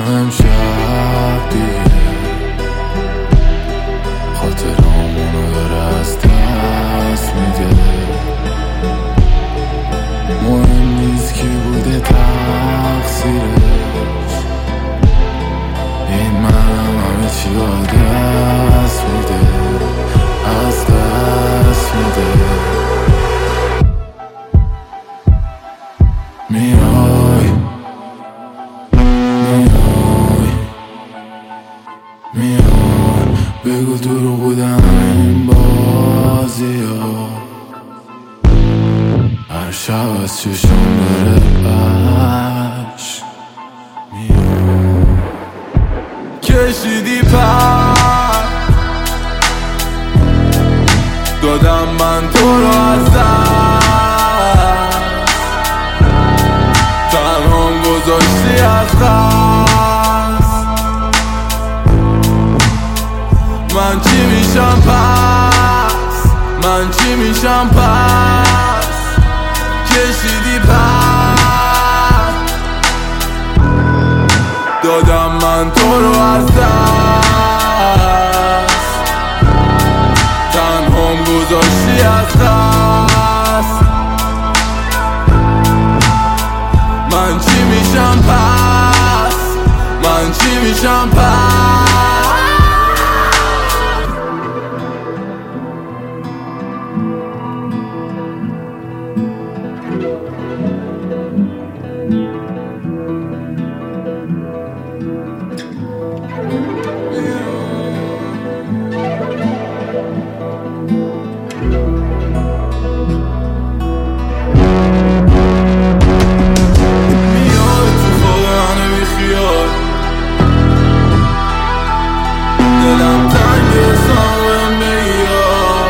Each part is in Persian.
امشب دیگه خاطرامونو داره از دست میده. مهم نیست کی بوده تقصیرش، این منم همه چی دست میده، از دست میده. میای بگو دروغ بودم این بازی ها، هر شب از چشم داره عشق میاد. کشیدی پر دادم من تو رو از دست، تنهام گذاشتی از دست. من چی میشم پس، من چی میشم پس، کشیدی پر دادم من تو رو از دست، تنهام گذاشتی از دست. من چی میشم پس، من چی میشم پس. دلم تنگ سامم بگیار،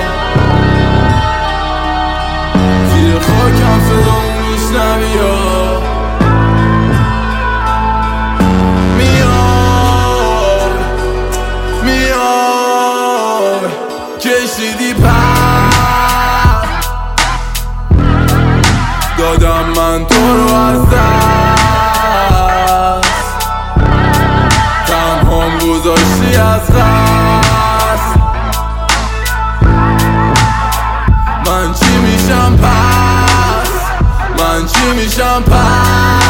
زیر خاکم صدامو میشنوی یا میای کشیدی پر دادم من تو رو از دست، تنهام گذاشتی از دست. من چی میشم پس، من چی میشم پس.